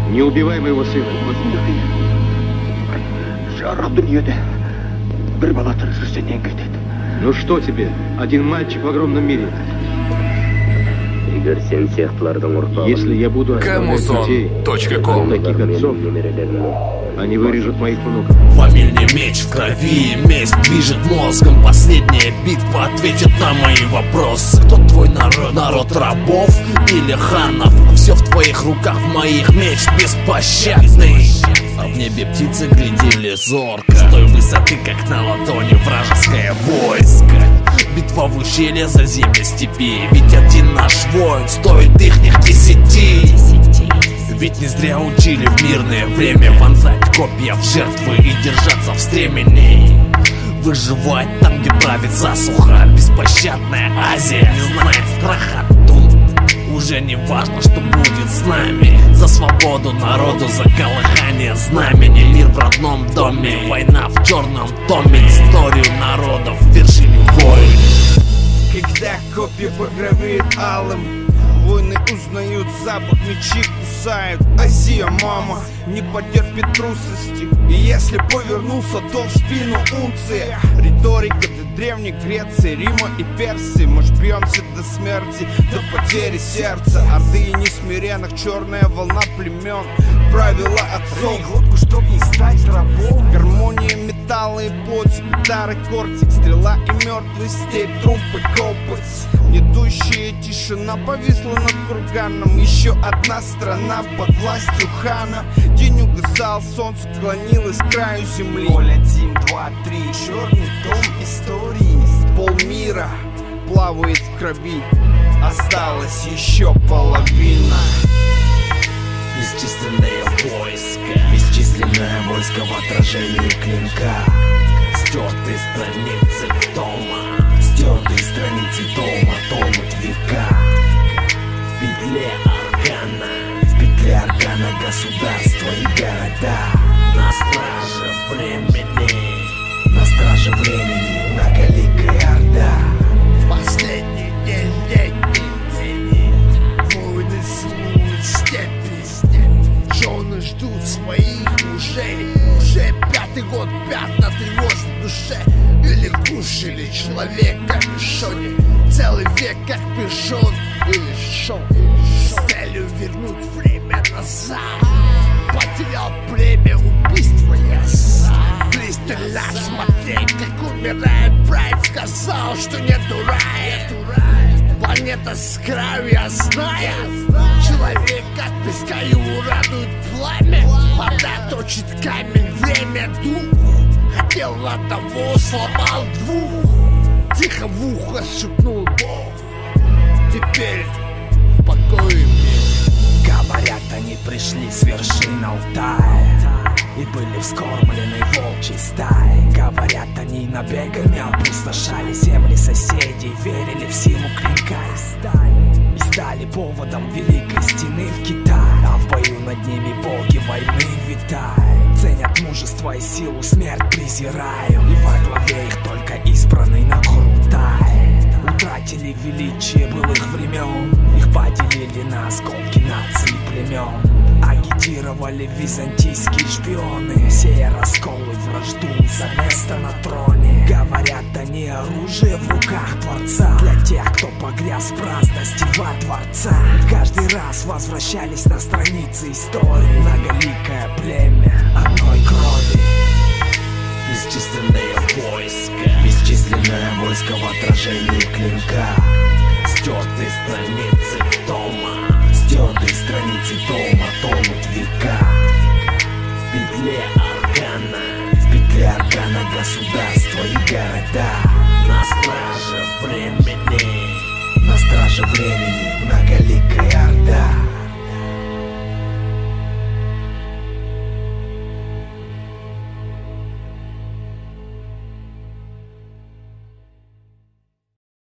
Не убивай моего сына. Ну что тебе? Один мальчик в огромном мире. Если я буду оставлять детей, таких отцов, они вырежут моих внуков. Фамильный меч в крови, месть движет мозгом. Последняя битва ответит на мои вопросы. Кто твой народ? Народ рабов или ханов? Все в твоих руках, в моих меч беспощадный. А в небе птицы глядели зорко. С той высоты, как на ладони, вражеское войско. Битва в ущелье за земли степи. Ведь один наш воин стоит ихних 10. Ведь не зря учили в мирное время вонзать копья в жертвы и держаться в стремени. Выживать там, где правит засуха. Беспощадная Азия не знает страха. Тут уже не важно, что будет с нами. За свободу народу, за колыхание знамени. Мир в родном доме, война в черном томе. Историю народов вершили войны. Когда копья багровеют алым, воины узнают запах, мечи кусают. Азия, мама, не потерпит трусости. И если повернулся, то в спину унция. Риторика до древней Греции, Рима и Персии. Мы ж бьемся до смерти, до потери сердца. Орды и несмиренных, черная волна племен. Правила отцов, глотку, чтоб не стать рабом. Гармония металла и плоти, гитары, кортик. Стрела и мертвый степь, труп и копоть. Гнетущая тишина повисла над курганом. Еще одна страна под властью хана. День угасал, солнце клонилось к краю земли. 0, 1, 2, 3, черный том истории. Полмира плавает в крови, осталась еще половина. Бесчисленное войско в отражении клинка. Стертые страницы тома, стертые страницы тома, тонут века. В петле органа государства и города. На страже времени, на страже времени многоликая орда. Последний день летний, воины служат степи. Жены ждут своих мужей. Уже 5-й год пятна тревожит в душе. Или куш, или человек как капюшоне. Целый век как пижон или шоу. С целью вернуть время назад. Потерял племя убийства я сам. Пристально смотреть, как умирает брат. Сказал, что нету рая. Планета с краю, я знаю. Человек от песка, его радует пламя. Вода точит камень, время дух. Хотел одного, сломал двух. Тихо в ухо шепнул Бог. Теперь в покое мне. Говорят, они пришли с вершин Алтая и были вскормлены волчьей стаей. Говорят, они набегами опустошали земли соседей. Верили в силу клинка и стали поводом великой стены в Китае. А в бою над ними боги войны витают. Ценят мужество и силу, смерть презираю. И во главе их только избранный Накурултай. Утратили величие былых времен. Их поделили на осколки наций и племен. Агитировали византийские шпионы, сея раскол и вражду за место на троне. Говорят, они оружие в руках Творца. Для тех, кто погряз в праздности во дворца. Каждый раз возвращались на страницы истории. Многоликое племя одной крови. Бесчисленное войско в отражении клинка. Стертые страницы тома, стертые страницы тома, тонут века. В петле органа государства и города. На страже времени, на страже времени многоликая орда.